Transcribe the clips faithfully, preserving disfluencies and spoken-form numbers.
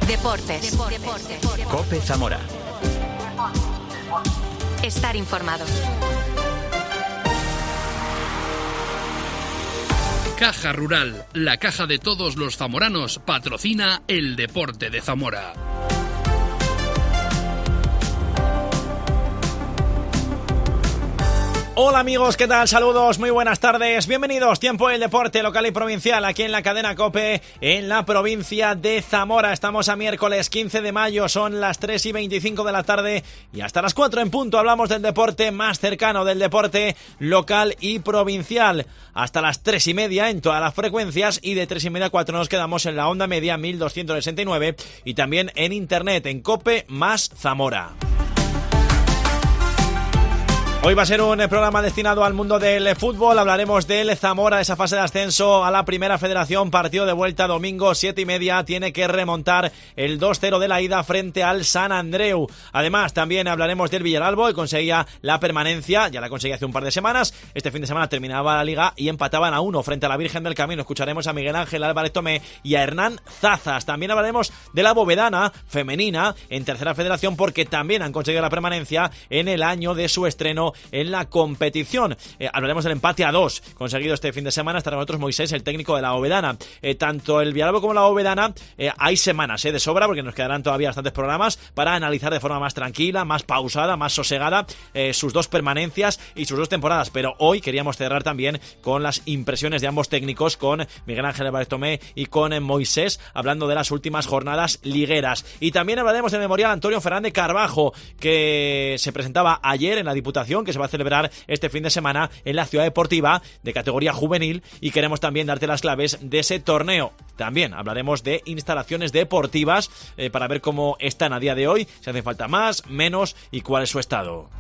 Deportes. Deportes. COPE Zamora. Estar informado. Caja Rural, la caja de todos los zamoranos, patrocina el deporte de Zamora. Hola amigos, ¿qué tal? Saludos, muy buenas tardes, bienvenidos. Tiempo del deporte local y provincial aquí en la cadena COPE en la provincia de Zamora. Estamos a miércoles quince de mayo, son las tres y veinticinco de la tarde y hasta las cuatro en punto hablamos del deporte más cercano, del deporte local y provincial. Hasta las tres y media en todas las frecuencias y de tres y media a cuatro nos quedamos en la onda media mil doscientos sesenta y nueve y también en internet en COPE más Zamora. Hoy va a ser un programa destinado al mundo del fútbol. Hablaremos del Zamora, esa fase de ascenso a la Primera Federación. Partido de vuelta domingo, siete y media. Tiene que remontar el dos cero de la ida frente al Sant Andreu. Además, también hablaremos del Villaralbo, que conseguía la permanencia. Ya la conseguía hace un par de semanas. Este fin de semana terminaba la liga y empataban a uno frente a la Virgen del Camino. Escucharemos a Miguel Ángel Álvarez Tomé y a Hernán Zazas. También hablaremos de la Bovedana femenina en Tercera Federación, porque también han conseguido la permanencia en el año de su estreno en la competición. Eh, hablaremos del empate a dos conseguido este fin de semana. Estará con nosotros Moisés, el técnico de la Bovedana. Eh, tanto el Villalba como la Bovedana eh, hay semanas eh, de sobra, porque nos quedarán todavía bastantes programas para analizar de forma más tranquila, más pausada, más sosegada eh, sus dos permanencias y sus dos temporadas. Pero hoy queríamos cerrar también con las impresiones de ambos técnicos, con Miguel Ángel Álvarez Tomé y con eh, Moisés, hablando de las últimas jornadas ligueras. Y también hablaremos del memorial Antonio Fernández Carbajo, que se presentaba ayer en la Diputación, que se va a celebrar este fin de semana en la Ciudad Deportiva de categoría juvenil, y queremos también darte las claves de ese torneo. También hablaremos de instalaciones deportivas eh, para ver cómo están a día de hoy, si hace falta más, menos y cuál es su estado.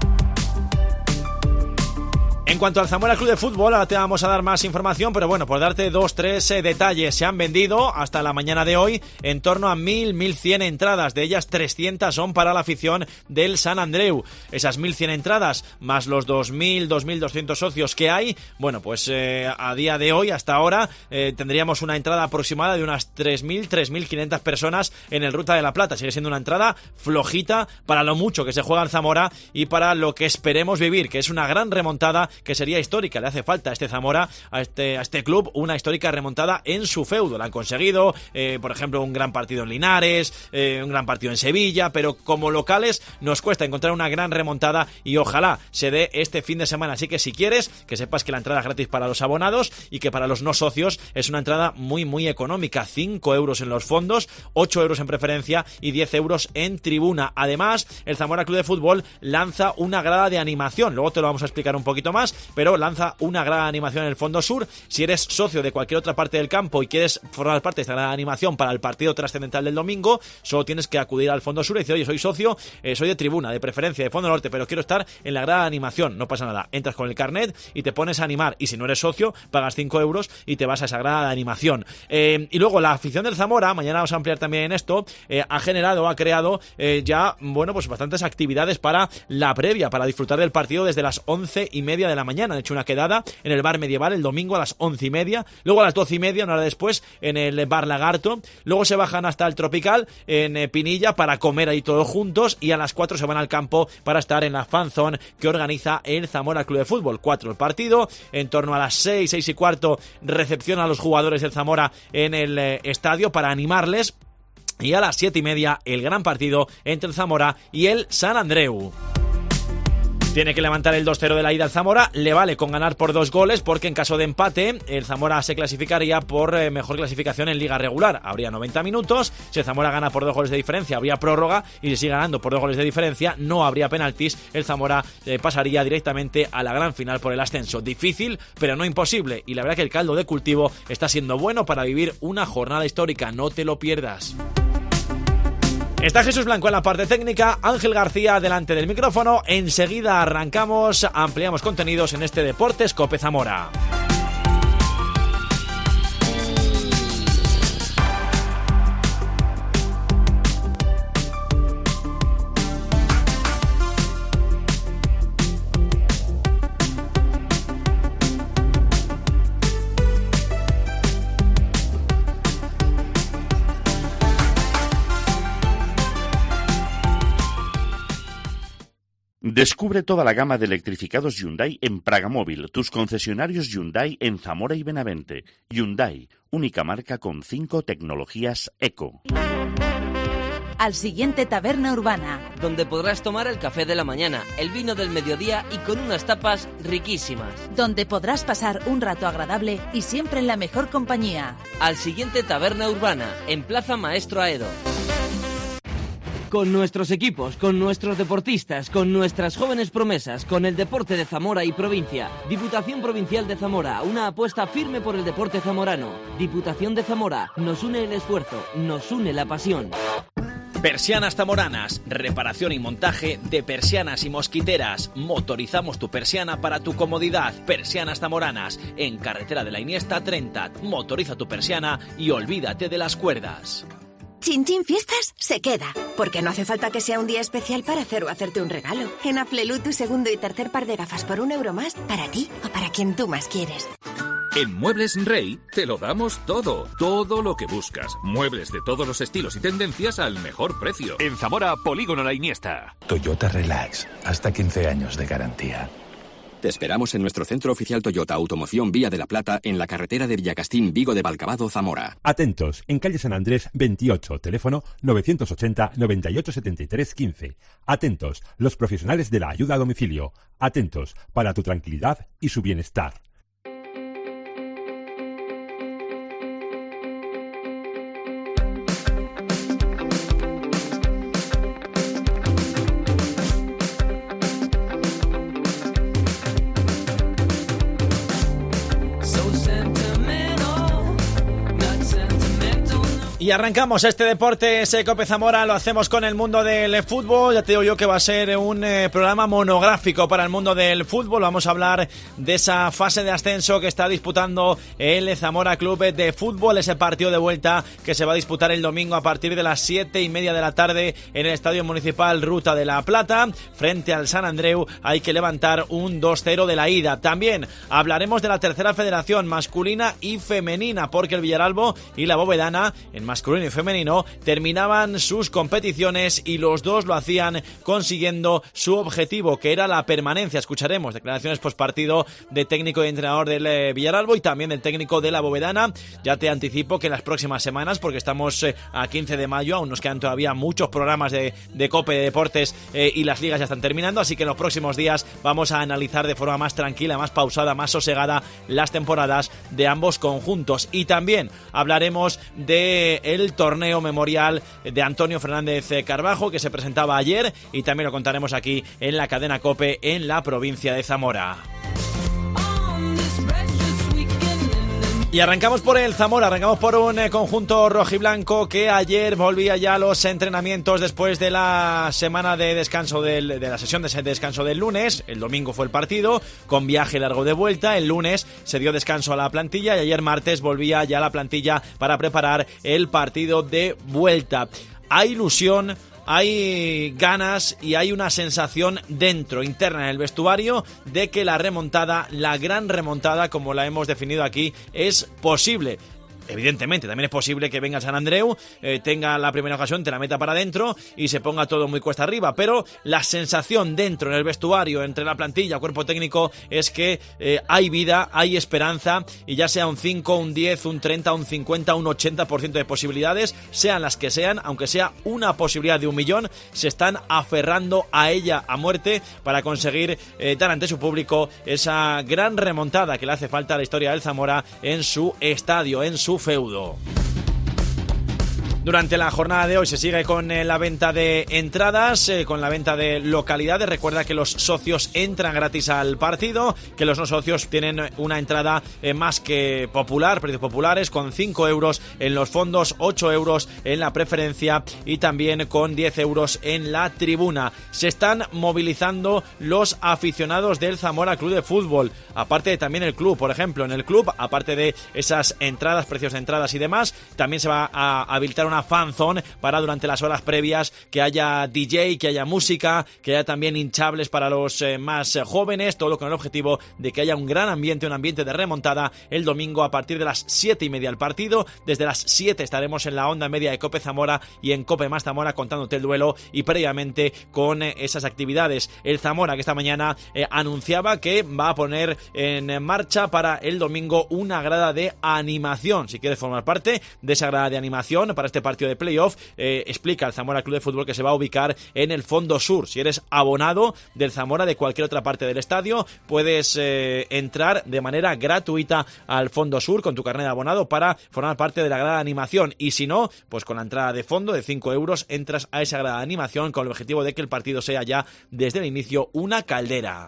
En cuanto al Zamora Club de Fútbol, ahora te vamos a dar más información, pero bueno, por darte dos, tres eh, detalles, se han vendido hasta la mañana de hoy en torno a mil, mil cien entradas, de ellas trescientas son para la afición del Sant Andreu. Esas mil cien entradas, más los dos mil, dos mil doscientos socios que hay, bueno, pues eh, a día de hoy, hasta ahora, eh, tendríamos una entrada aproximada de unas tres mil, tres mil quinientas personas en el Ruta de la Plata. Sigue siendo una entrada flojita para lo mucho que se juega en Zamora y para lo que esperemos vivir, que es una gran remontada que sería histórica. Le hace falta a este Zamora, a este, a este club, una histórica remontada en su feudo. La han conseguido, eh, por ejemplo, un gran partido en Linares, eh, un gran partido en Sevilla, pero como locales nos cuesta encontrar una gran remontada y ojalá se dé este fin de semana. Así que si quieres, que sepas que la entrada es gratis para los abonados y que para los no socios es una entrada muy muy económica, cinco euros en los fondos, ocho euros en preferencia y diez euros en tribuna. Además, el Zamora Club de Fútbol lanza una grada de animación, luego te lo vamos a explicar un poquito más, pero lanza una gran animación en el fondo sur. Si eres socio de cualquier otra parte del campo y quieres formar parte de esta gran animación para el partido trascendental del domingo, solo tienes que acudir al fondo sur y decir: oye, soy socio, eh, soy de tribuna, de preferencia, de fondo norte, pero quiero estar en la gran animación. No pasa nada, entras con el carnet y te pones a animar, y si no eres socio, pagas cinco euros y te vas a esa gran animación. Eh, y luego la afición del Zamora, mañana vamos a ampliar también en esto, eh, ha generado, ha creado eh, ya, bueno, pues bastantes actividades para la previa, para disfrutar del partido desde las once y media de la mañana. Han hecho una quedada en el Bar Medieval el domingo a las once y media, luego a las doce y media, una hora después, en el Bar Lagarto, luego se bajan hasta el Tropical en eh, Pinilla para comer ahí todos juntos, y a las cuatro se van al campo para estar en la Fan Zone que organiza el Zamora Club de Fútbol. cuatro el partido, en torno a las seis, seis y cuarto recepción a los jugadores del Zamora en el eh, estadio para animarles, y a las siete y media el gran partido entre el Zamora y el Sant Andreu. Tiene que levantar el dos cero de la ida al Zamora, le vale con ganar por dos goles, porque en caso de empate el Zamora se clasificaría por eh, mejor clasificación en liga regular. Habría noventa minutos, si el Zamora gana por dos goles de diferencia habría prórroga, y si sigue ganando por dos goles de diferencia no habría penaltis. El Zamora eh, pasaría directamente a la gran final por el ascenso. Difícil, pero no imposible, y la verdad que el caldo de cultivo está siendo bueno para vivir una jornada histórica. No te lo pierdas. Está Jesús Blanco en la parte técnica, Ángel García delante del micrófono. Enseguida arrancamos, ampliamos contenidos en este Deportes COPE Zamora. Descubre toda la gama de electrificados Hyundai en Pragamóvil, tus concesionarios Hyundai en Zamora y Benavente. Hyundai, única marca con cinco tecnologías eco. Al siguiente Taberna Urbana, donde podrás tomar el café de la mañana, el vino del mediodía y con unas tapas riquísimas. Donde podrás pasar un rato agradable y siempre en la mejor compañía. Al siguiente Taberna Urbana, en Plaza Maestro Aedo. Con nuestros equipos, con nuestros deportistas, con nuestras jóvenes promesas, con el deporte de Zamora y provincia. Diputación Provincial de Zamora, una apuesta firme por el deporte zamorano. Diputación de Zamora, nos une el esfuerzo, nos une la pasión. Persianas Zamoranas, reparación y montaje de persianas y mosquiteras. Motorizamos tu persiana para tu comodidad. Persianas Zamoranas, en Carretera de la Iniesta treinta. Motoriza tu persiana y olvídate de las cuerdas. Chin Chin Fiestas se queda, porque no hace falta que sea un día especial para hacer o hacerte un regalo. En Aflelu, tu segundo y tercer par de gafas por un euro más, para ti o para quien tú más quieres. En Muebles Rey te lo damos todo, todo lo que buscas. Muebles de todos los estilos y tendencias al mejor precio. En Zamora, Polígono La Iniesta. Toyota Relax, hasta quince años de garantía. Te esperamos en nuestro centro oficial Toyota Automoción Vía de la Plata, en la carretera de Villacastín, Vigo de Valcabado, Zamora. Atentos, en calle San Andrés veintiocho, teléfono novecientos ochenta, noventa y ocho, setenta y tres, quince. Atentos, los profesionales de la ayuda a domicilio. Atentos, para tu tranquilidad y su bienestar. Y arrancamos este Deportes Cope Zamora, lo hacemos con el mundo del fútbol. Ya te digo yo que va a ser un eh, programa monográfico para el mundo del fútbol. Vamos a hablar de esa fase de ascenso que está disputando el Zamora Club de Fútbol, ese partido de vuelta que se va a disputar el domingo a partir de las siete y media de la tarde en el Estadio Municipal Ruta de la Plata. Frente al San Andreu hay que levantar un dos cero de la ida. También hablaremos de la tercera federación masculina y femenina, porque el Villaralbo y la Bovedana en masculino y femenino terminaban sus competiciones y los dos lo hacían consiguiendo su objetivo, que era la permanencia. Escucharemos declaraciones postpartido de técnico y entrenador del eh, Villaralbo y también del técnico de la Bovedana. Ya te anticipo que en las próximas semanas, porque estamos eh, a quince de mayo, aún nos quedan todavía muchos programas de, de Cope de Deportes eh, y las ligas ya están terminando, así que en los próximos días vamos a analizar de forma más tranquila, más pausada, más sosegada las temporadas de ambos conjuntos. Y también hablaremos de el torneo memorial de Antonio Fernández Carbajo, que se presentaba ayer, y también lo contaremos aquí en la cadena COPE en la provincia de Zamora. Y arrancamos por el Zamora, arrancamos por un eh, conjunto rojiblanco que ayer volvía ya a los entrenamientos después de la semana de descanso del, de la sesión de descanso del lunes. El domingo fue el partido, con viaje largo de vuelta. El lunes se dio descanso a la plantilla y ayer martes volvía ya la plantilla para preparar el partido de vuelta. Hay ilusión, hay ganas y hay una sensación dentro, interna en el vestuario, de que la remontada, la gran remontada, como la hemos definido aquí, es posible. Evidentemente, también es posible que venga el San Andreu, eh, tenga la primera ocasión, te la meta para adentro y se ponga todo muy cuesta arriba, pero la sensación dentro, en el vestuario, entre la plantilla, cuerpo técnico, es que eh, hay vida, hay esperanza, y ya sea un cinco, un diez, un treinta, un cincuenta, un ochenta por ciento de posibilidades, sean las que sean, aunque sea una posibilidad de un millón, se están aferrando a ella a muerte para conseguir eh, dar ante su público esa gran remontada que le hace falta a la historia del Zamora en su estadio, en su feudo. Durante la jornada de hoy se sigue con eh, la venta de entradas, eh, con la venta de localidades. Recuerda que los socios entran gratis al partido, que los no socios tienen una entrada eh, más que popular, precios populares, con cinco euros en los fondos, ocho euros en la preferencia y también con diez euros en la tribuna. Se están movilizando los aficionados del Zamora Club de Fútbol, aparte de también el club. Por ejemplo, en el club, aparte de esas entradas, precios de entradas y demás, también se va a habilitar una una fan zone para durante las horas previas que haya D J, que haya música, que haya también hinchables para los eh, más eh, jóvenes, todo con el objetivo de que haya un gran ambiente, un ambiente de remontada el domingo a partir de las siete y media el partido. Desde las siete estaremos en la onda media de Cope Zamora y en Cope Más Zamora contándote el duelo y previamente con eh, esas actividades. El Zamora que esta mañana eh, anunciaba que va a poner en marcha para el domingo una grada de animación. Si quieres formar parte de esa grada de animación para este partido de playoff, eh, explica el Zamora Club de Fútbol que se va a ubicar en el fondo sur. Si eres abonado del Zamora de cualquier otra parte del estadio, puedes eh, entrar de manera gratuita al fondo sur con tu carnet de abonado para formar parte de la grada de animación, y si no, pues con la entrada de fondo de cinco euros entras a esa grada de animación con el objetivo de que el partido sea ya desde el inicio una caldera.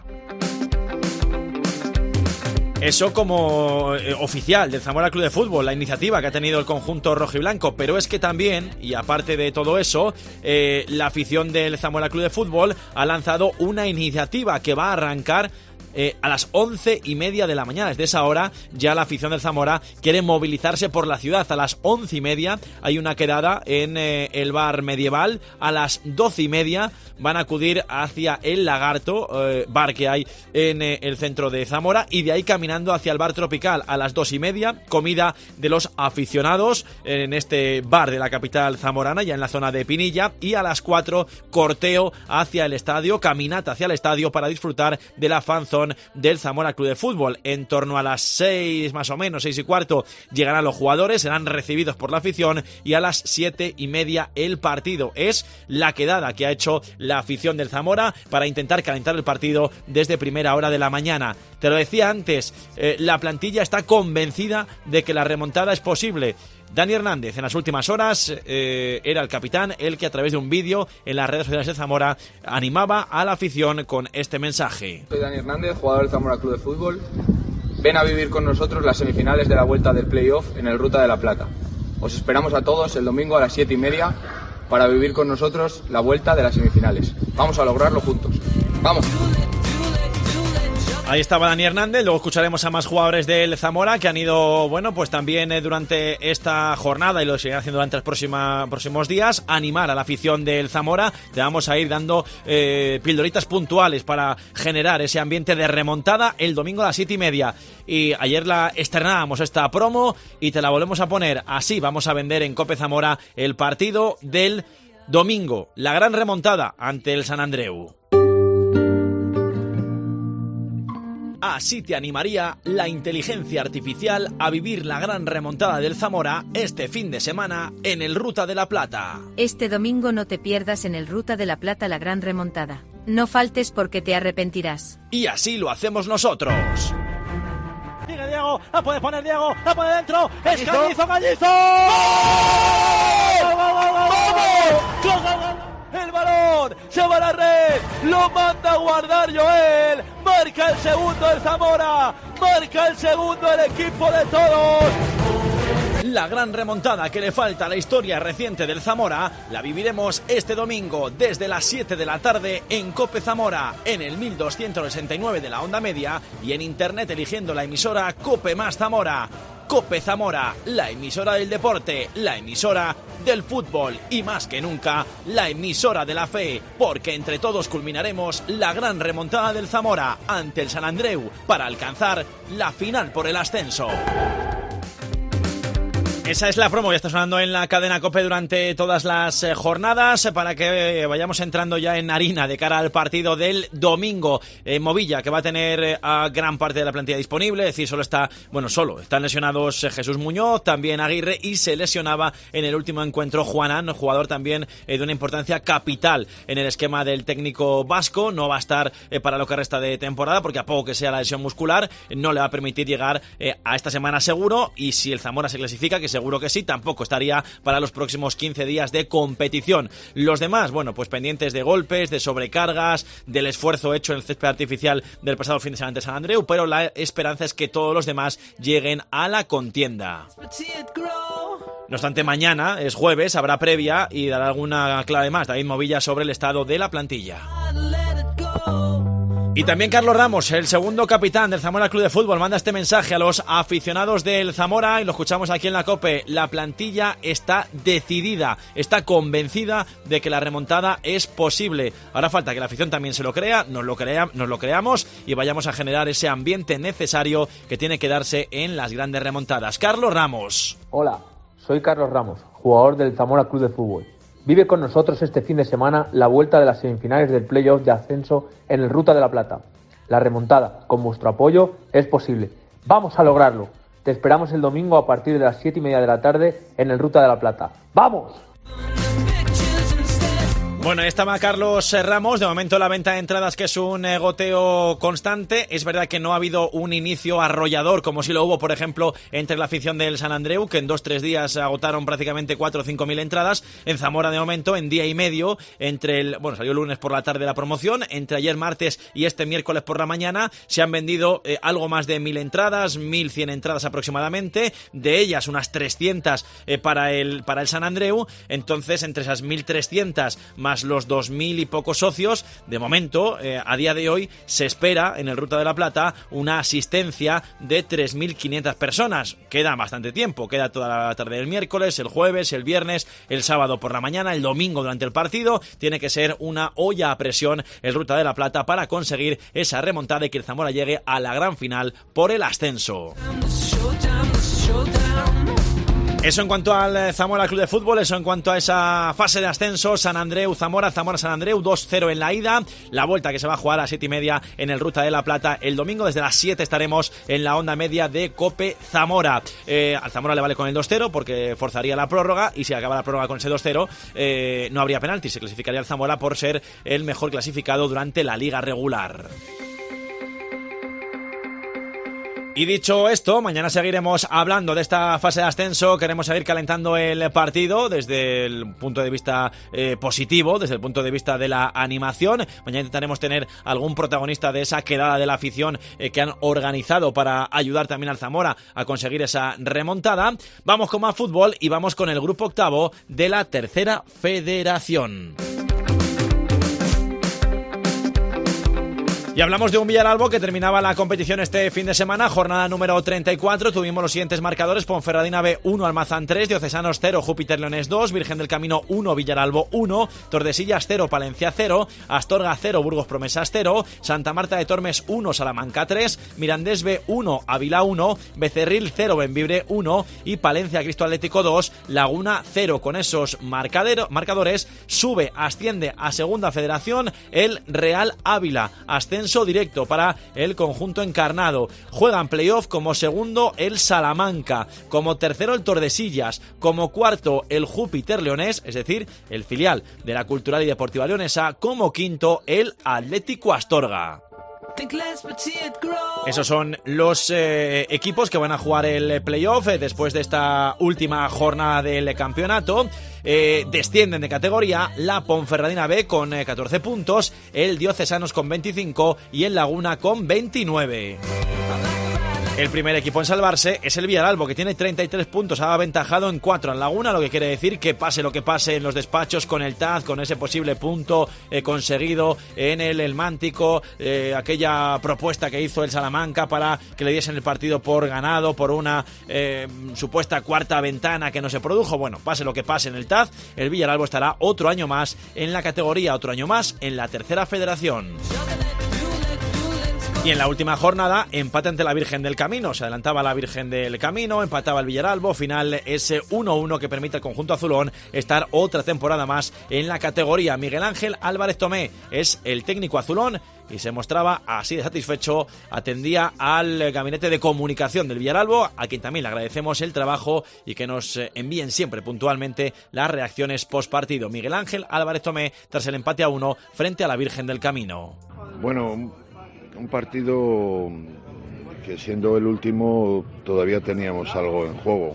Eso como eh, oficial del Zamora Club de Fútbol, la iniciativa que ha tenido el conjunto rojiblanco, pero es que también, y aparte de todo eso, eh, la afición del Zamora Club de Fútbol ha lanzado una iniciativa que va a arrancar Eh, a las once y media de la mañana. Desde esa hora ya la afición del Zamora quiere movilizarse por la ciudad. A las once y media hay una quedada en eh, el bar Medieval. A las doce y media van a acudir hacia el Lagarto, eh, bar que hay en eh, el centro de Zamora, y de ahí caminando hacia el bar Tropical. A las dos y media, comida de los aficionados en este bar de la capital zamorana, ya en la zona de Pinilla, y a las cuatro, corteo hacia el estadio, caminata hacia el estadio para disfrutar de la fanzone del Zamora Club de Fútbol. En torno a las seis más o menos, seis y cuarto, llegarán los jugadores, serán recibidos por la afición, y a las siete y media el partido. Es la quedada que ha hecho la afición del Zamora para intentar calentar el partido desde primera hora de la mañana. Te lo decía antes, eh, la plantilla está convencida de que la remontada es posible. Dani Hernández en las últimas horas eh, era el capitán, el que a través de un vídeo en las redes sociales de Zamora animaba a la afición con este mensaje. Soy Dani Hernández, jugador del Zamora Club de Fútbol. Ven a vivir con nosotros las semifinales de la vuelta del playoff en el Ruta de la Plata. Os esperamos a todos el domingo a las siete y media para vivir con nosotros la vuelta de las semifinales. Vamos a lograrlo juntos. ¡Vamos! Ahí estaba Dani Hernández. Luego escucharemos a más jugadores del Zamora que han ido, bueno, pues también eh, durante esta jornada, y lo seguirán haciendo durante los próxima, próximos días, animar a la afición del Zamora. Te vamos a ir dando eh, pildoritas puntuales para generar ese ambiente de remontada el domingo a las siete y media. Y ayer la estrenábamos esta promo y te la volvemos a poner. Así vamos a vender en Cope Zamora el partido del domingo, la gran remontada ante el Sant Andreu. Así te animaría la inteligencia artificial a vivir la gran remontada del Zamora este fin de semana en el Ruta de la Plata. Este domingo no te pierdas en el Ruta de la Plata la gran remontada. No faltes porque te arrepentirás. Y así lo hacemos nosotros. Sigue Diego, la puede poner Diego, la pone dentro, es Callizo, Callizo. ¡Gol! ¡Gol, gol, gol, gol! ¡Gol, gol, gol! El balón se va a la red, lo manda a guardar Joel, marca el segundo el Zamora, marca el segundo el equipo de todos. La gran remontada que le falta a la historia reciente del Zamora la viviremos este domingo desde las siete de la tarde en Cope Zamora, en el mil doscientos sesenta y nueve de la onda media y en internet eligiendo la emisora Cope Más Zamora. Cope Zamora, la emisora del deporte, la emisora del fútbol y más que nunca, la emisora de la fe, porque entre todos culminaremos la gran remontada del Zamora ante el Sant Andreu para alcanzar la final por el ascenso. Esa es la promo que está sonando en la cadena COPE durante todas las eh, jornadas para que eh, vayamos entrando ya en harina de cara al partido del domingo. Eh, Movilla, que va a tener eh, a gran parte de la plantilla disponible, es decir, solo está, bueno, solo están lesionados eh, Jesús Muñoz, también Aguirre, y se lesionaba en el último encuentro Juanán, jugador también eh, de una importancia capital en el esquema del técnico vasco. No va a estar eh, para lo que resta de temporada, porque a poco que sea la lesión muscular, eh, no le va a permitir llegar eh, a esta semana seguro, y si el Zamora se clasifica, que se seguro que sí, tampoco estaría para los próximos quince días de competición. Los demás, bueno, pues pendientes de golpes, de sobrecargas, del esfuerzo hecho en el césped artificial del pasado fin de semana ante Sant Andreu, pero la esperanza es que todos los demás lleguen a la contienda. No obstante, mañana, es jueves, habrá previa y dará alguna clave más David Movilla sobre el estado de la plantilla. Y también Carlos Ramos, el segundo capitán del Zamora Club de Fútbol, manda este mensaje a los aficionados del Zamora y lo escuchamos aquí en la COPE. La plantilla está decidida, está convencida de que la remontada es posible. Ahora falta que la afición también se lo crea, nos lo, crea, nos lo creamos y vayamos a generar ese ambiente necesario que tiene que darse en las grandes remontadas. Carlos Ramos. Hola, soy Carlos Ramos, jugador del Zamora Club de Fútbol. Vive con nosotros este fin de semana la vuelta de las semifinales del playoff de ascenso en el Ruta de la Plata. La remontada, con vuestro apoyo, es posible. ¡Vamos a lograrlo! Te esperamos el domingo a partir de las siete y media de la tarde en el Ruta de la Plata. ¡Vamos! Bueno, ahí estaba Carlos Ramos. De momento la venta de entradas, que es un eh, goteo constante. Es verdad que no ha habido un inicio arrollador como si lo hubo, por ejemplo, entre la afición del San Andreu, que en dos tres días agotaron prácticamente cuatro o cinco mil entradas. En Zamora, de momento, en día y medio, entre el bueno, salió el lunes por la tarde la promoción, entre ayer martes y este miércoles por la mañana, se han vendido eh, algo más de mil entradas, mil cien entradas aproximadamente, de ellas unas trescientas eh, para el para el San Andreu. Entonces, entre esas mil trescientas más los dos mil y pocos socios, de momento, eh, a día de hoy, se espera en el Ruta de la Plata una asistencia de tres mil quinientas personas. Queda bastante tiempo, queda toda la tarde del miércoles, el jueves, el viernes, el sábado por la mañana, el domingo durante el partido. Tiene que ser una olla a presión el Ruta de la Plata para conseguir esa remontada y que el Zamora llegue a la gran final por el ascenso. Eso en cuanto al Zamora Club de Fútbol, eso en cuanto a esa fase de ascenso. San Andreu, Zamora, Zamora, San Andreu, dos cero en la ida. La vuelta que se va a jugar a siete y media en el Ruta de la Plata el domingo. Desde las siete estaremos en la onda media de COPE Zamora. Eh, al Zamora le vale con el dos cero porque forzaría la prórroga, y si acaba la prórroga con ese dos cero eh, no habría penalti. Se clasificaría el Zamora por ser el mejor clasificado durante la liga regular. Y dicho esto, mañana seguiremos hablando de esta fase de ascenso. Queremos seguir calentando el partido desde el punto de vista eh, positivo, desde el punto de vista de la animación. Mañana intentaremos tener algún protagonista de esa quedada de la afición eh, que han organizado para ayudar también al Zamora a conseguir esa remontada. Vamos con más fútbol y vamos con el grupo octavo de la tercera federación. Y hablamos de un Villaralbo que terminaba la competición este fin de semana, jornada número treinta y cuatro. Tuvimos los siguientes marcadores: Ponferradina B uno, Almazán tres, Diocesanos cero, Júpiter Leones dos, Virgen del Camino uno, Villaralbo uno, Tordesillas cero, Palencia cero, Astorga cero, Burgos Promesas cero, Santa Marta de Tormes uno, Salamanca tres, Mirandés B uno, Ávila uno, Becerril cero, Bembibre uno y Palencia Cristo Atlético dos, Laguna cero. Con esos marcadores sube, asciende a Segunda Federación el Real Ávila. Ascenso directo para el conjunto encarnado. Juegan playoff como segundo el Salamanca, como tercero el Tordesillas, como cuarto el Júpiter Leonés, es decir, el filial de la Cultural y Deportiva Leonesa, como quinto el Atlético Astorga. Esos son los eh, equipos que van a jugar el playoff eh, después de esta última jornada del campeonato. Eh, descienden de categoría la Ponferradina B con eh, catorce puntos, el Diocesanos con veinticinco y el Laguna con veintinueve. El primer equipo en salvarse es el Villaralbo, que tiene treinta y tres puntos, ha aventajado en cuatro en Laguna, lo que quiere decir que pase lo que pase en los despachos con el T A Z, con ese posible punto eh, conseguido en el El Mántico, eh, aquella propuesta que hizo el Salamanca para que le diesen el partido por ganado, por una eh, supuesta cuarta ventana que no se produjo. Bueno, pase lo que pase en el T A Z, el Villaralbo estará otro año más en la categoría, otro año más en la tercera federación. Y en la última jornada, empate ante la Virgen del Camino. Se adelantaba la Virgen del Camino, empataba el Villaralbo. Final ese uno uno que permite al conjunto azulón estar otra temporada más en la categoría. Miguel Ángel Álvarez Tomé es el técnico azulón y se mostraba así de satisfecho. Atendía al gabinete de comunicación del Villaralbo, a quien también le agradecemos el trabajo y que nos envíen siempre puntualmente las reacciones post partido. Miguel Ángel Álvarez Tomé tras el empate a uno frente a la Virgen del Camino. Bueno, un partido que, siendo el último, todavía teníamos algo en juego.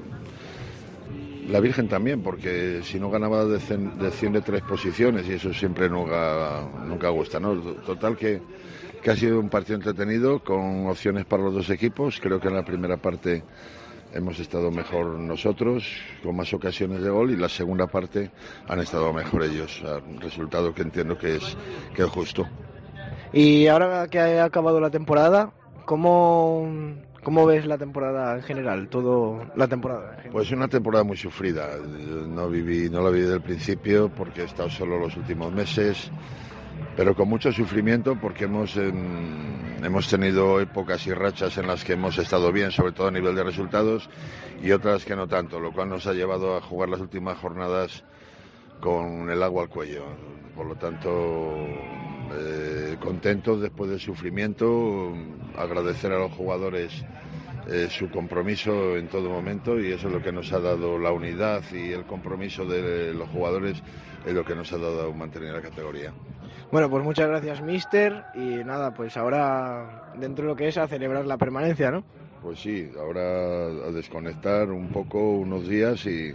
La Virgen también, porque si no ganaba desciende tres posiciones y eso siempre nunca, nunca gusta, ¿no? Total que, que ha sido un partido entretenido con opciones para los dos equipos. Creo que en la primera parte hemos estado mejor nosotros, con más ocasiones de gol, y la segunda parte han estado mejor ellos. Un resultado que entiendo que es, que es justo. Y ahora que ha acabado la temporada, ¿cómo, cómo ves la temporada en general? Todo la temporada. En general. Pues una temporada muy sufrida. No viví, no la viví del principio porque he estado solo los últimos meses, pero con mucho sufrimiento porque hemos eh, hemos tenido épocas y rachas en las que hemos estado bien, sobre todo a nivel de resultados, y otras que no tanto, lo cual nos ha llevado a jugar las últimas jornadas con el agua al cuello. Por lo tanto, eh, contentos después del sufrimiento, agradecer a los jugadores eh, su compromiso en todo momento, y eso es lo que nos ha dado la unidad, y el compromiso de los jugadores es lo que nos ha dado mantener la categoría. Bueno, pues muchas gracias, míster, y nada, pues ahora dentro de lo que es a celebrar la permanencia, ¿no? Pues sí, ahora a desconectar un poco unos días y,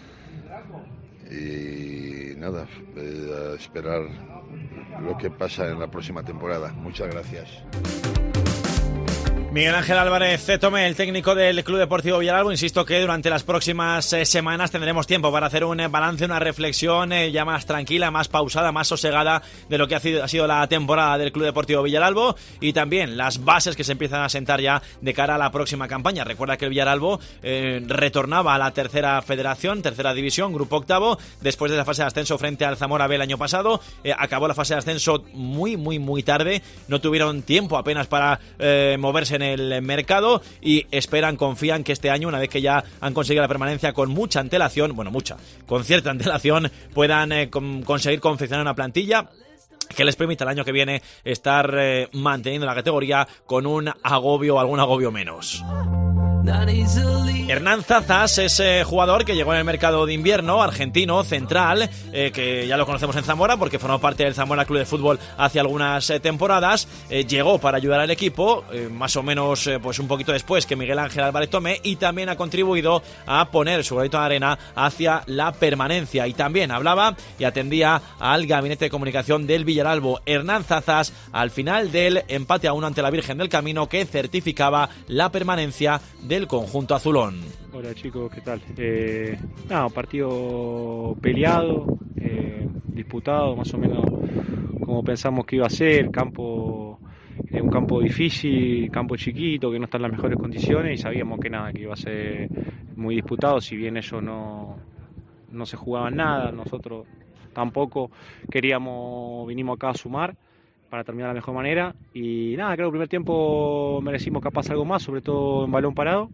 y nada, a esperar lo que pasa en la próxima temporada. Muchas gracias. Miguel Ángel Álvarez Tomé, el técnico del Club Deportivo Villaralbo. Insisto que durante las próximas eh, semanas tendremos tiempo para hacer un eh, balance, una reflexión eh, ya más tranquila, más pausada, más sosegada de lo que ha sido, ha sido la temporada del Club Deportivo Villaralbo, y también las bases que se empiezan a sentar ya de cara a la próxima campaña. Recuerda que el Villaralbo eh, retornaba a la tercera federación, tercera división, grupo octavo, después de la fase de ascenso frente al Zamora B el año pasado. Eh, acabó la fase de ascenso muy, muy, muy tarde. No tuvieron tiempo apenas para eh, moverse en el mercado, y esperan, confían que este año, una vez que ya han conseguido la permanencia con mucha antelación, bueno, mucha, con cierta antelación, puedan eh, con, conseguir confeccionar una plantilla que les permita el año que viene estar eh, manteniendo la categoría con un agobio o algún agobio menos. Hernán Zazas es eh, jugador que llegó en el mercado de invierno, argentino, central, eh, que ya lo conocemos en Zamora porque formó parte del Zamora Club de Fútbol hace algunas eh, temporadas. Eh, llegó para ayudar al equipo, eh, más o menos eh, pues un poquito después que Miguel Ángel Álvarez Tomé, y también ha contribuido a poner su granito de arena hacia la permanencia. Y también hablaba y atendía al gabinete de comunicación del Villaralbo, Hernán Zazas, al final del empate a uno ante la Virgen del Camino, que certificaba la permanencia del conjunto azulón. Hola chicos, ¿qué tal? Eh, no, partido peleado, eh, disputado, más o menos como pensamos que iba a ser. Campo, eh, un campo difícil, campo chiquito, que no está en las mejores condiciones, y sabíamos que nada, que iba a ser muy disputado. Si bien ellos no, no se jugaban nada, nosotros tampoco queríamos, vinimos acá a sumar para terminar de la mejor manera, y nada, creo que el primer tiempo merecimos capaz algo más, sobre todo en balón parado,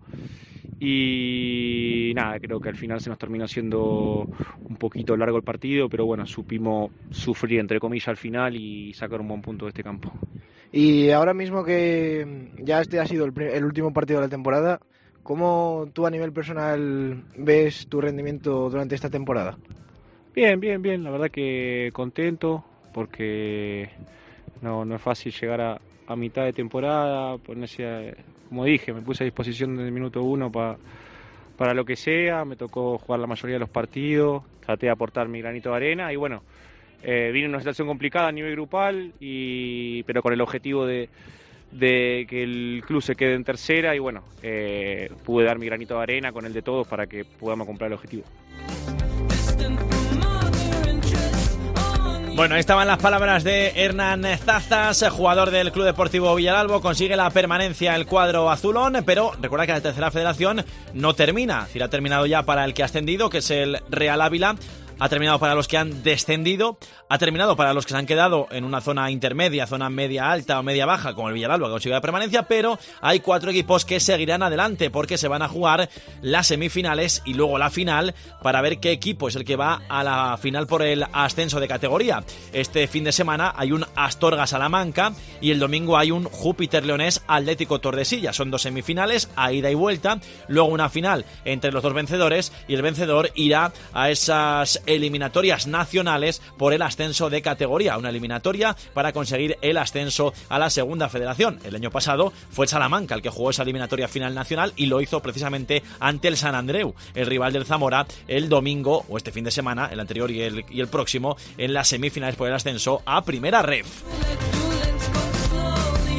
y nada, creo que al final se nos terminó siendo un poquito largo el partido, pero bueno, supimos sufrir entre comillas al final y sacar un buen punto de este campo. Y ahora mismo que ya este ha sido el, el último partido de la temporada, ¿cómo tú a nivel personal ves tu rendimiento durante esta temporada? Bien, bien, bien, la verdad que contento, porque No, no es fácil llegar a, a mitad de temporada, ponerse a, como dije, me puse a disposición desde el minuto uno pa, para lo que sea, me tocó jugar la mayoría de los partidos, traté de aportar mi granito de arena, y bueno, eh, vine en una situación complicada a nivel grupal, y, pero con el objetivo de, de que el club se quede en tercera, y bueno, eh, pude dar mi granito de arena con el de todos para que podamos cumplir el objetivo. Bueno, ahí estaban las palabras de Hernán Zazas, jugador del Club Deportivo Villaralbo. Consigue la permanencia el cuadro azulón, pero recuerda que la tercera federación no termina. Es decir, ha terminado ya para el que ha ascendido, que es el Real Ávila. Ha terminado para los que han descendido, ha terminado para los que se han quedado en una zona intermedia, zona media alta o media baja, como el Villaralbo, que ha conseguido la permanencia, pero hay cuatro equipos que seguirán adelante porque se van a jugar las semifinales y luego la final para ver qué equipo es el que va a la final por el ascenso de categoría. Este fin de semana hay un Astorga Salamanca y el domingo hay un Júpiter Leonés Atlético Tordesillas. Son dos semifinales a ida y vuelta, luego una final entre los dos vencedores y el vencedor irá a esas eliminatorias nacionales por el ascenso de categoría, una eliminatoria para conseguir el ascenso a la segunda federación. El año pasado fue Salamanca el que jugó esa eliminatoria final nacional y lo hizo precisamente ante el San Andreu, el rival del Zamora, el domingo o este fin de semana, el anterior y el, y el próximo, en las semifinales por el ascenso a primera ref.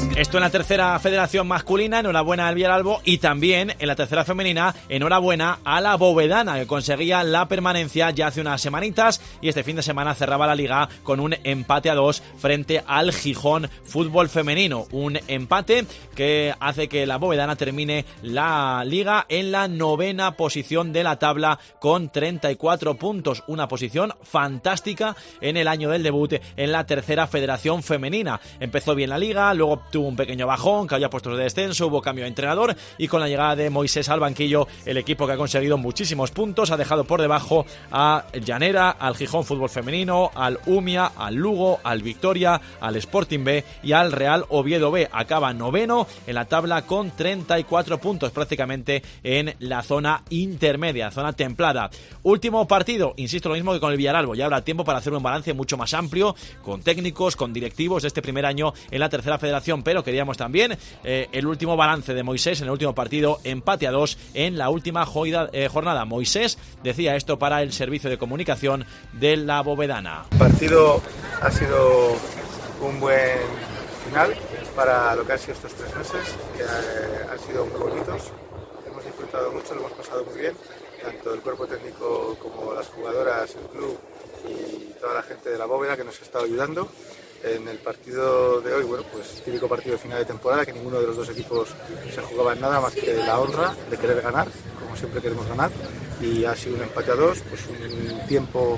Esto en la tercera federación masculina, enhorabuena al Villaralbo, y también en la tercera femenina, enhorabuena a la Bovedana, que conseguía la permanencia ya hace unas semanitas y este fin de semana cerraba la liga con un empate a dos frente al Gijón Fútbol Femenino. Un empate que hace que la Bovedana termine la liga en la novena posición de la tabla con treinta y cuatro puntos, una posición fantástica en el año del debut en la tercera federación femenina. Empezó bien la liga, luego tuvo un pequeño bajón, que había puestos de descenso, hubo cambio de entrenador y con la llegada de Moisés al banquillo, el equipo que ha conseguido muchísimos puntos ha dejado por debajo a Llanera, al Gijón Fútbol Femenino, al Umia, al Lugo, al Victoria, al Sporting B y al Real Oviedo B. Acaba noveno en la tabla con treinta y cuatro puntos, prácticamente en la zona intermedia, zona templada. Último partido, insisto, lo mismo que con el Villaralbo, ya habrá tiempo para hacer un balance mucho más amplio, con técnicos, con directivos de este primer año en la tercera federación, pero queríamos también eh, el último balance de Moisés en el último partido, empate a dos en la última joida, eh, jornada. Moisés decía esto para el servicio de comunicación de la Bovedana. El partido ha sido un buen final para lo que han sido estos tres meses, que eh, han sido muy bonitos. Hemos disfrutado mucho, lo hemos pasado muy bien, tanto el cuerpo técnico como las jugadoras, el club y toda la gente de la Bóveda que nos ha estado ayudando. En el partido de hoy, bueno, pues típico partido de final de temporada, que ninguno de los dos equipos se jugaba en nada más que la honra de querer ganar, como siempre queremos ganar, y ha sido un empate a dos, pues un tiempo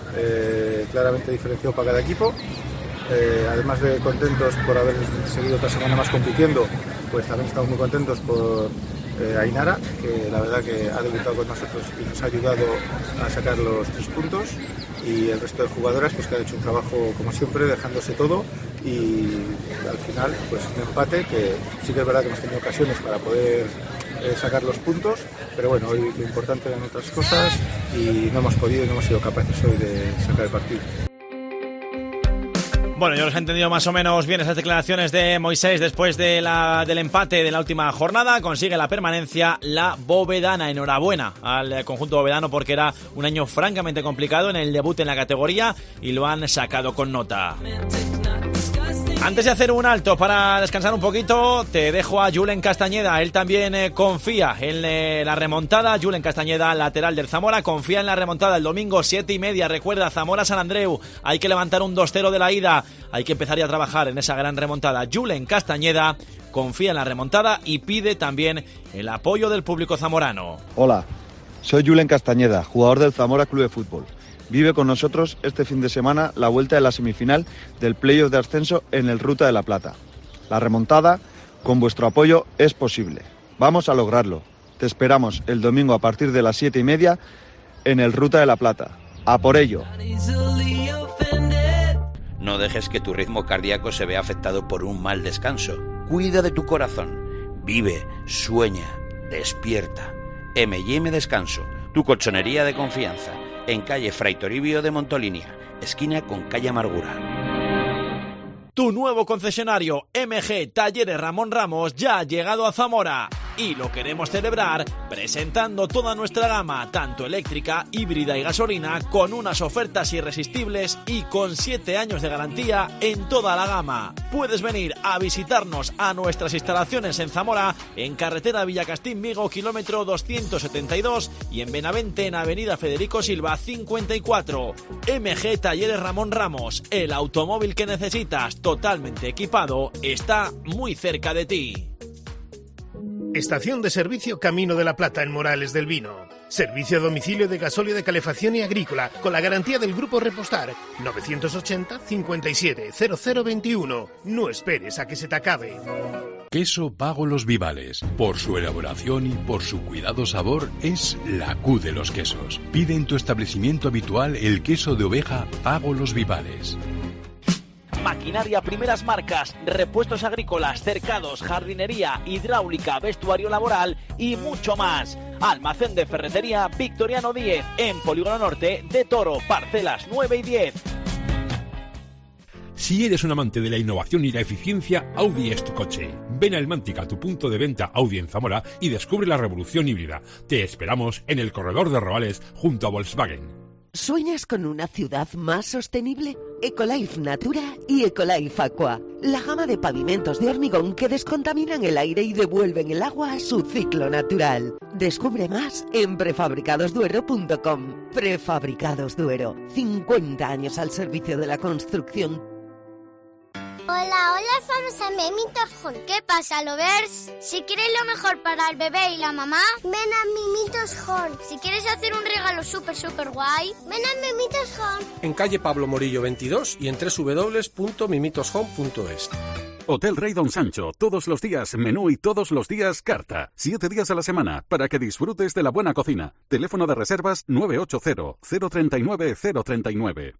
eh, claramente diferenciado para cada equipo. Eh, además de contentos por haber seguido otra semana más compitiendo, pues también estamos muy contentos por eh, Ainara, que la verdad que ha debutado con nosotros y nos ha ayudado a sacar los tres puntos, y el resto de jugadoras pues que han hecho un trabajo como siempre, dejándose todo, y al final pues un empate que sí que es verdad que hemos tenido ocasiones para poder eh, sacar los puntos, pero bueno, hoy lo importante eran otras cosas y no hemos podido y no hemos sido capaces hoy de sacar el partido. Bueno, yo los he entendido más o menos bien esas declaraciones de Moisés después de la, del empate de la última jornada. Consigue la permanencia la Bovedana. Enhorabuena al conjunto bovedano porque era un año francamente complicado en el debut en la categoría y lo han sacado con nota. Antes de hacer un alto para descansar un poquito, te dejo a Julen Castañeda. Él también eh, confía en eh, la remontada. Julen Castañeda, lateral del Zamora, confía en la remontada el domingo siete y media. Recuerda, Zamora-San Andreu. Hay que levantar un dos cero de la ida. Hay que empezar ya a trabajar en esa gran remontada. Julen Castañeda confía en la remontada y pide también el apoyo del público zamorano. Hola, soy Julen Castañeda, jugador del Zamora Club de Fútbol. Vive con nosotros este fin de semana la vuelta de la semifinal del playoff de ascenso en el Ruta de la Plata. La remontada, con vuestro apoyo, es posible. Vamos a lograrlo. Te esperamos el domingo a partir de las siete y media en el Ruta de la Plata. ¡A por ello! No dejes que tu ritmo cardíaco se vea afectado por un mal descanso. Cuida de tu corazón. Vive, sueña, despierta. eme y eme Descanso, tu colchonería de confianza. En calle Fray Toribio de Montolinia, esquina con calle Amargura. Tu nuevo concesionario eme ge Talleres Ramón Ramos ya ha llegado a Zamora y lo queremos celebrar presentando toda nuestra gama, tanto eléctrica, híbrida y gasolina, con unas ofertas irresistibles y con siete años de garantía en toda la gama. Puedes venir a visitarnos a nuestras instalaciones en Zamora, en carretera Villacastín-Vigo, kilómetro doscientos setenta y dos, y en Benavente, en avenida Federico Silva cincuenta y cuatro. eme ge Talleres Ramón Ramos, el automóvil que necesitas, totalmente equipado, está muy cerca de ti. Estación de servicio Camino de la Plata en Morales del Vino. Servicio a domicilio de gasóleo de calefacción y agrícola con la garantía del Grupo Repostar. novecientos ochenta, cincuenta y siete, cero cero veintiuno. No esperes a que se te acabe. Queso Pago Los Vivales. Por su elaboración y por su cuidado sabor, es la Q de los quesos. Pide en tu establecimiento habitual el queso de oveja Pago Los Vivales. Maquinaria primeras marcas, repuestos agrícolas, cercados, jardinería, hidráulica, vestuario laboral y mucho más. Almacén de ferretería Victoriano diez, en Polígono Norte de Toro, parcelas nueve y diez. Si eres un amante de la innovación y la eficiencia, Audi es tu coche. Ven a Elmántica, tu punto de venta Audi en Zamora, y descubre la revolución híbrida. Te esperamos en el corredor de Roales junto a Volkswagen. ¿Sueñas con una ciudad más sostenible? Ecolife Natura y Ecolife Aqua, la gama de pavimentos de hormigón que descontaminan el aire y devuelven el agua a su ciclo natural. Descubre más en prefabricados duero punto com. Prefabricados Duero, cincuenta años al servicio de la construcción. Hola, hola, somos a Mimitos Home. ¿Qué pasa, lovers? Si quieres lo mejor para el bebé y la mamá, ven a Mimitos Home. Si quieres hacer un regalo súper, súper guay, ven a Mimitos Home. En calle Pablo Morillo veintidós y en doble u doble u doble u punto mimitos home punto es. Hotel Rey Don Sancho, todos los días menú y todos los días carta. Siete días a la semana para que disfrutes de la buena cocina. Teléfono de reservas nueve ocho cero, cero tres nueve, cero tres nueve.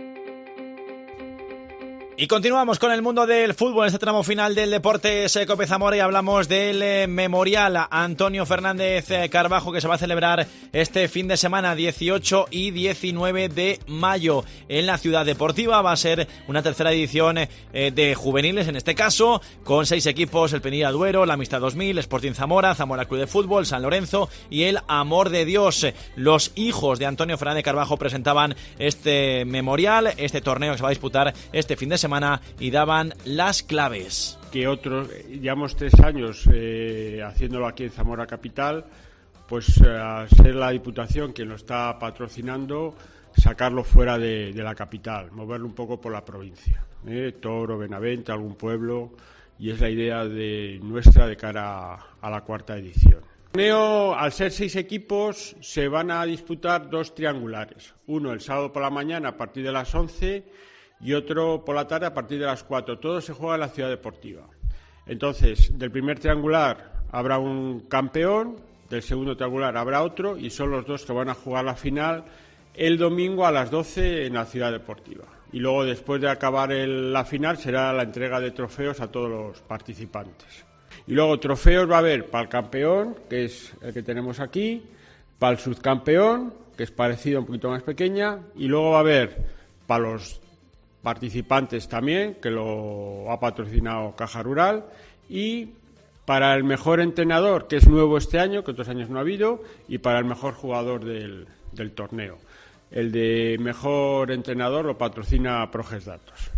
Y continuamos con el mundo del fútbol en este tramo final del Deportes Cope Zamora y hablamos del eh, memorial a Antonio Fernández eh, Carbajo que se va a celebrar este fin de semana dieciocho y diecinueve de mayo en la Ciudad Deportiva. Va a ser una tercera edición eh, de juveniles, en este caso, con seis equipos: el Penilla Duero, la Amistad dos mil, Sporting Zamora, Zamora Club de Fútbol, San Lorenzo y el Amor de Dios. Los hijos de Antonio Fernández Carbajo presentaban este memorial, este torneo que se va a disputar este fin de semana, y daban las claves. Que otros, llevamos tres años eh, haciéndolo aquí en Zamora Capital, pues eh, al ser la Diputación quien lo está patrocinando, sacarlo fuera de, de la capital, moverlo un poco por la provincia, eh, Toro, Benavente, algún pueblo, y es la idea de nuestra de cara a, a la cuarta edición. El torneo, al ser seis equipos, se van a disputar dos triangulares, uno el sábado por la mañana a partir de las once y otro por la tarde a partir de las cuatro. Todo se juega en la Ciudad Deportiva. Entonces, del primer triangular habrá un campeón, del segundo triangular habrá otro, y son los dos que van a jugar la final el domingo a las doce en la Ciudad Deportiva. Y luego, después de acabar el, la final, será la entrega de trofeos a todos los participantes. Y luego trofeos va a haber para el campeón, que es el que tenemos aquí, para el subcampeón, que es parecido, un poquito más pequeña, y luego va a haber para los participantes también, que lo ha patrocinado Caja Rural, y para el mejor entrenador, que es nuevo este año, que otros años no ha habido, y para el mejor jugador del, del torneo. El de mejor entrenador lo patrocina Proges Datos.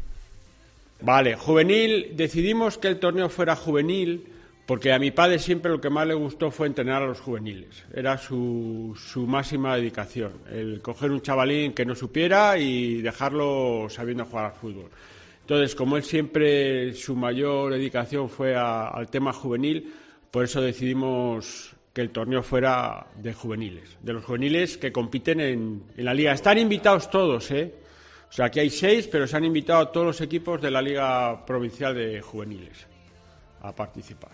Vale, juvenil, decidimos que el torneo fuera juvenil porque a mi padre siempre lo que más le gustó fue entrenar a los juveniles. Era su, su máxima dedicación, el coger un chavalín que no supiera y dejarlo sabiendo jugar al fútbol. Entonces, como él siempre, su mayor dedicación fue a, al tema juvenil, por eso decidimos que el torneo fuera de juveniles, de los juveniles que compiten en, en la liga. Están invitados todos, ¿eh? O sea, aquí hay seis, pero se han invitado a todos los equipos de la Liga Provincial de Juveniles a participar.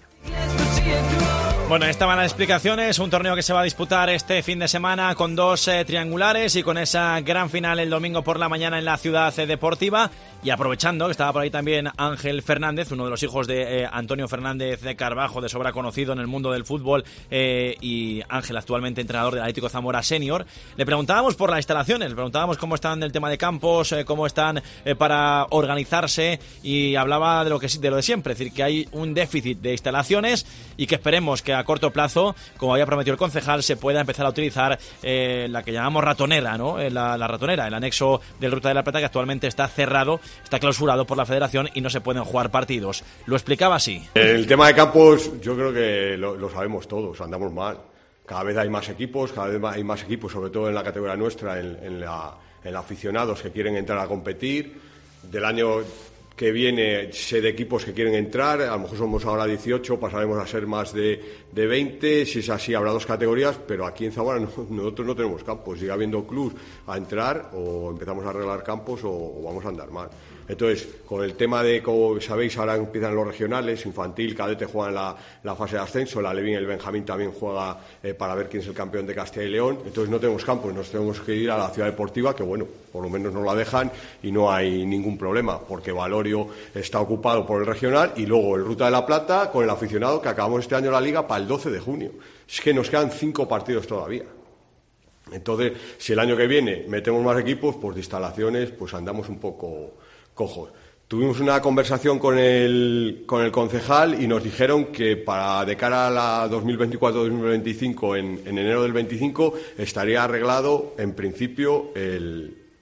Bueno, estaban las explicaciones, un torneo que se va a disputar este fin de semana con dos eh, triangulares y con esa gran final el domingo por la mañana en la Ciudad eh, Deportiva. Y aprovechando que estaba por ahí también Ángel Fernández, uno de los hijos de eh, Antonio Fernández de Carbajo, de sobra conocido en el mundo del fútbol, eh, y Ángel actualmente entrenador del Atlético Zamora Senior, le preguntábamos por las instalaciones, le preguntábamos cómo están el tema de campos, eh, cómo están eh, para organizarse, y hablaba de lo que de lo de siempre, es decir, que hay un déficit de instalaciones y que esperemos que a corto plazo, como había prometido el concejal, se pueda empezar a utilizar eh, la que llamamos ratonera, ¿no? Eh, la, la ratonera, el anexo del Ruta de la Plata, que actualmente está cerrado, está clausurado por la Federación y no se pueden jugar partidos. Lo explicaba así. El tema de campos, yo creo que lo, lo sabemos todos, andamos mal. Cada vez hay más equipos, cada vez hay más equipos, sobre todo en la categoría nuestra, en, en, la, en la aficionados que quieren entrar a competir. Del año que viene sé de equipos que quieren entrar, a lo mejor somos ahora dieciocho, pasaremos a ser más de, de veinte, si es así habrá dos categorías, pero aquí en Zamora no, nosotros no tenemos campos, sigue habiendo clubs a entrar, o empezamos a arreglar campos o, o vamos a andar mal. Entonces, con el tema de, como sabéis, ahora empiezan los regionales, infantil, cadete juegan la, la fase de ascenso, la Levín, el Benjamín también juega eh, para ver quién es el campeón de Castilla y León. Entonces no tenemos campos, nos tenemos que ir a la Ciudad Deportiva, que bueno, por lo menos nos la dejan y no hay ningún problema, porque Valorio está ocupado por el regional y luego el Ruta de la Plata con el aficionado, que acabamos este año la Liga para el doce de junio. Es que nos quedan cinco partidos todavía. Entonces, si el año que viene metemos más equipos, pues de instalaciones pues andamos un poco cojos. Tuvimos una conversación con el, con el concejal y nos dijeron que para de cara a la dos mil veinticuatro dos mil veinticinco, en, en enero del veinticinco, estaría arreglado en principio el,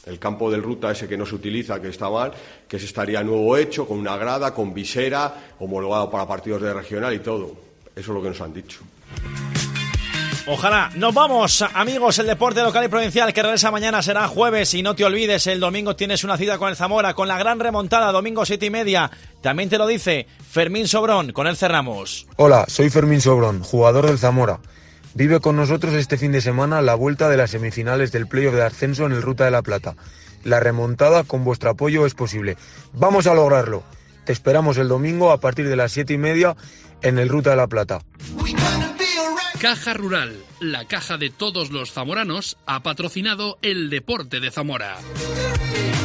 el campo del Ruta ese que no se utiliza, que está mal, que se estaría nuevo hecho, con una grada, con visera, homologado para partidos de regional y todo. Eso es lo que nos han dicho. Ojalá. Nos vamos, amigos. El deporte local y provincial que regresa mañana será jueves. Y no te olvides, el domingo tienes una cita con el Zamora, con la gran remontada, domingo siete y media. También te lo dice Fermín Sobrón. Con él cerramos. Hola, soy Fermín Sobrón, jugador del Zamora. Vive con nosotros este fin de semana la vuelta de las semifinales del playoff de ascenso en el Ruta de la Plata. La remontada con vuestro apoyo es posible. ¡Vamos a lograrlo! Te esperamos el domingo a partir de las siete y media en el Ruta de la Plata. Caja Rural, la caja de todos los zamoranos, ha patrocinado el deporte de Zamora.